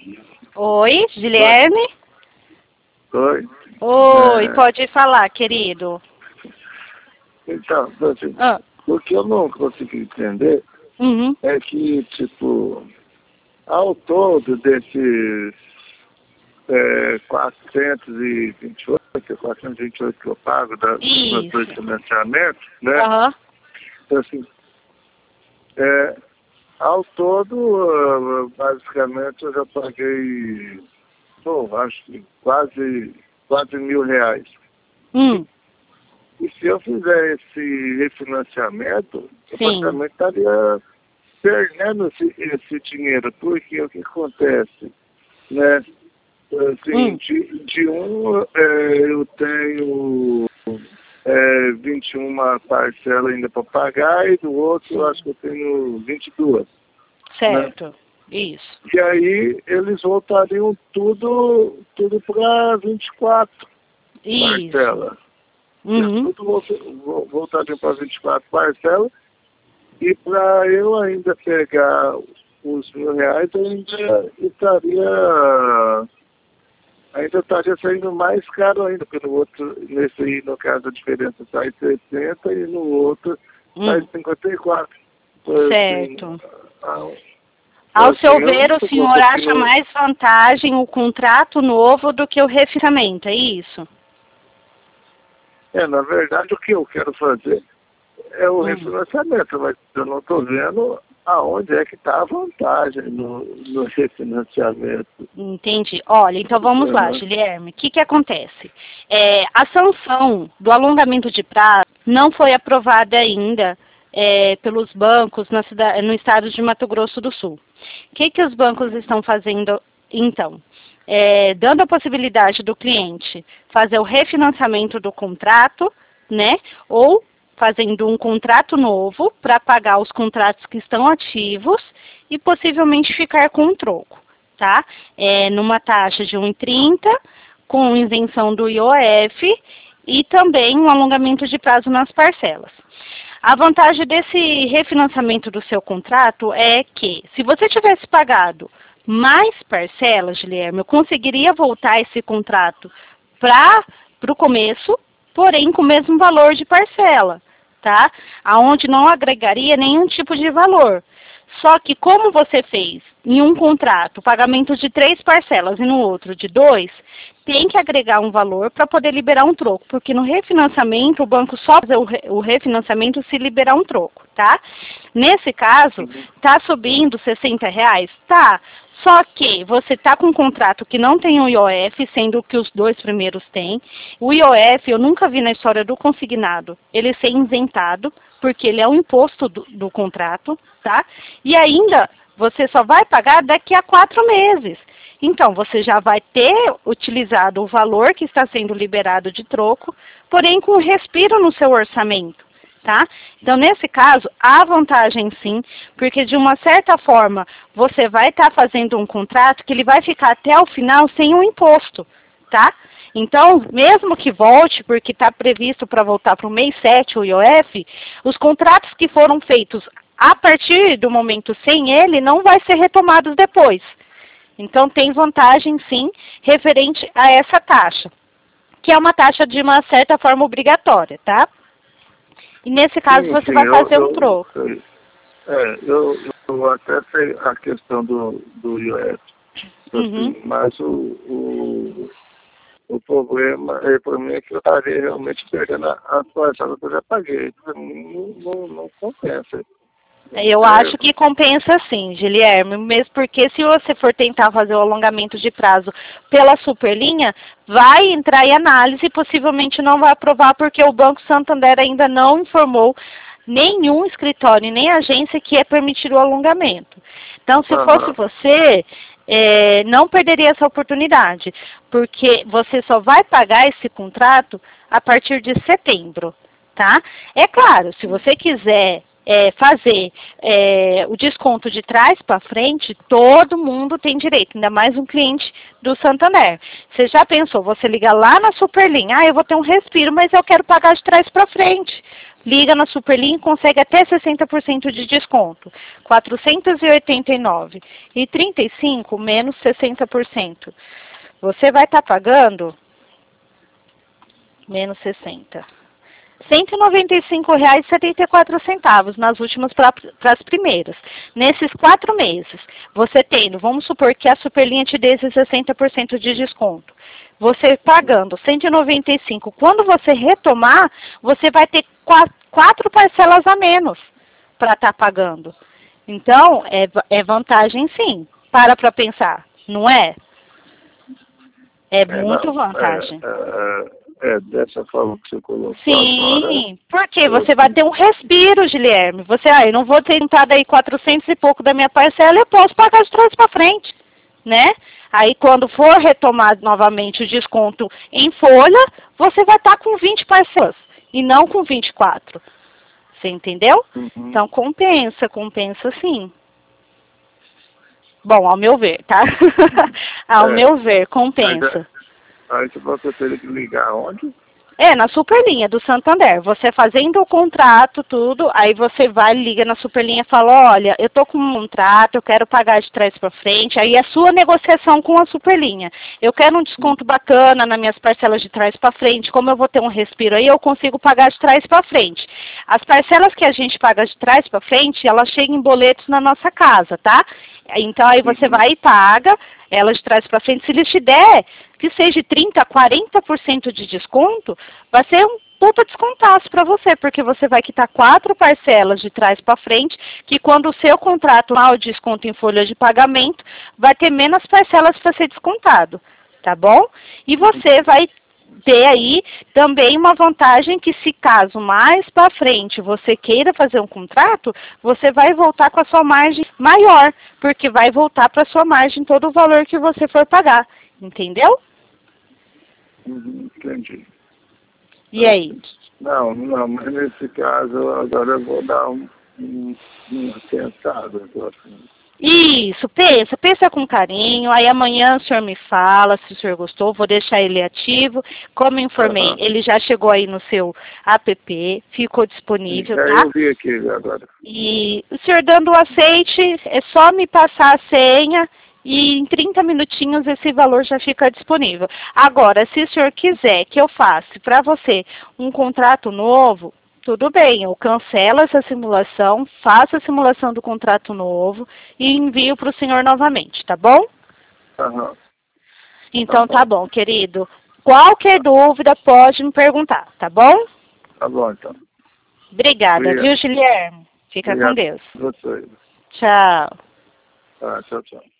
Oi, Guilherme? Oi. Oi, pode falar, querido. Então, assim, Ah. o que eu não consegui entender é que, tipo, ao todo desses 428 que eu pago dos meus dois financiamentos, né? Então, assim, ao todo, basicamente, eu já paguei, acho que quase R$ 1.000. E se eu fizer esse refinanciamento, eu praticamente estaria perdendo esse dinheiro, porque o que acontece, né? Assim, de um eu tenho 21 parcelas ainda para pagar, e do outro eu acho que eu tenho 22. Certo, né? Isso. E aí eles voltariam tudo para 24 parcelas. Tudo voltariam para 24 parcelas, e para eu ainda pegar os R$ 1.000, ainda estaria saindo mais caro ainda, porque no outro, nesse aí, no caso, a diferença sai 60 e no outro sai 54. Certo. Assim, ao seu ver, o senhor acha mais vantagem o contrato novo do que o refinanciamento, é isso? Na verdade, o que eu quero fazer é o refinanciamento, mas eu não estou vendo aonde é que está a vantagem no refinanciamento. Entendi. Olha, então vamos lá, Guilherme. O que acontece? A sanção do alongamento de prazo não foi aprovada ainda pelos bancos no estado de Mato Grosso do Sul. O que os bancos estão fazendo, então? Dando a possibilidade do cliente fazer o refinanciamento do contrato, né? Ou fazendo um contrato novo para pagar os contratos que estão ativos e possivelmente ficar com um troco, tá? Numa taxa de 1,30, com isenção do IOF e também um alongamento de prazo nas parcelas. A vantagem desse refinanciamento do seu contrato é que, se você tivesse pagado mais parcelas, Guilherme, eu conseguiria voltar esse contrato para o começo, porém com o mesmo valor de parcela, tá? Aonde não agregaria nenhum tipo de valor. Só que como você fez em um contrato pagamento de 3 parcelas e no outro de 2, tem que agregar um valor para poder liberar um troco, porque no refinanciamento o banco só faz o refinanciamento se liberar um troco, tá? Nesse caso, tá subindo R$60? Tá. Só que você está com um contrato que não tem o IOF, sendo que os 2 primeiros têm. O IOF, eu nunca vi na história do consignado ele ser isentado, porque ele é um imposto do contrato, tá? E ainda, você só vai pagar daqui a 4 meses. Então, você já vai ter utilizado o valor que está sendo liberado de troco, porém com respiro no seu orçamento. Tá? Então, nesse caso, há vantagem sim, porque de uma certa forma você vai estar fazendo um contrato que ele vai ficar até o final sem um imposto, tá? Então, mesmo que volte, porque está previsto para voltar para o mês 7 o IOF, os contratos que foram feitos a partir do momento sem ele não vai ser retomados depois. Então, tem vantagem sim referente a essa taxa, que é uma taxa de uma certa forma obrigatória, tá? E nesse caso você vai fazer um troco. Eu até sei a questão do IOF, mas o problema para mim é que eu estaria realmente perdendo as parcelas que eu já paguei. Para mim não compensa. Eu acho que compensa sim, Guilherme, mesmo porque se você for tentar fazer o alongamento de prazo pela Superlinha, vai entrar em análise e possivelmente não vai aprovar, porque o Banco Santander ainda não informou nenhum escritório, nem agência que é permitir o alongamento. Então, se fosse você, não perderia essa oportunidade, porque você só vai pagar esse contrato a partir de setembro, tá? É claro, se você quiser fazer o desconto de trás para frente, todo mundo tem direito, ainda mais um cliente do Santander. Você já pensou, você liga lá na Superlinha, eu vou ter um respiro, mas eu quero pagar de trás para frente. liga na Superlinha e consegue até 60% de desconto. R$ 489,35 e 35 menos 60%. Você vai estar pagando menos 60. R$ 195,74 nas últimas para as primeiras. Nesses 4 meses, você tendo, vamos supor que a Superlinha te dê esse 60% de desconto. Você pagando R$ 195, quando você retomar, você vai ter 4 parcelas a menos para estar pagando. Então, é vantagem sim. Para pensar, não é? É muito vantagem. Dessa forma que você colocou. Sim, porque você vai ter um respiro, Guilherme. Eu não vou ter juntado aí 400 e pouco da minha parcela, eu posso pagar de trás para frente, né? Aí quando for retomar novamente o desconto em folha, você vai estar com 20 parcelas e não com 24. Você entendeu? Uhum. Então compensa sim. Bom, ao meu ver, tá? Ao meu ver, compensa. Aí você teria que ligar onde? Na Superlinha do Santander. Você fazendo o contrato, tudo, aí você vai, liga na Superlinha e fala, olha, eu tô com um contrato, eu quero pagar de trás para frente. Aí é a sua negociação com a Superlinha. Eu quero um desconto bacana nas minhas parcelas de trás para frente. Como eu vou ter um respiro aí, eu consigo pagar de trás para frente. As parcelas que a gente paga de trás para frente, elas chegam em boletos na nossa casa, tá? Então aí você vai e paga ela de trás para frente. Se eles te der que seja 30%, 40% de desconto, vai ser um puta descontaço para você, porque você vai quitar 4 parcelas de trás para frente, que quando o seu contrato lá, o desconto em folha de pagamento, vai ter menos parcelas para ser descontado, tá bom? E você vai ter aí também uma vantagem que se caso mais para frente você queira fazer um contrato, você vai voltar com a sua margem maior, porque vai voltar para a sua margem todo o valor que você for pagar, entendeu? Entendi. E aí? Não, mas nesse caso agora eu vou dar uma pensada. Isso, pensa com carinho, aí amanhã o senhor me fala se o senhor gostou, vou deixar ele ativo. Como eu informei, ele já chegou aí no seu app, ficou disponível, tá? Eu vi aqui agora. E o senhor dando o aceite, é só me passar a senha e em 30 minutinhos esse valor já fica disponível. Agora, se o senhor quiser que eu faça para você um contrato novo, tudo bem, eu cancelo essa simulação, faço a simulação do contrato novo e envio para o senhor novamente, tá bom? Uhum. Então tá bom, querido. Qualquer dúvida pode me perguntar, tá bom? Tá bom, então. Obrigada, viu, Guilherme? Fica com Deus. Você. Tchau. Tchau.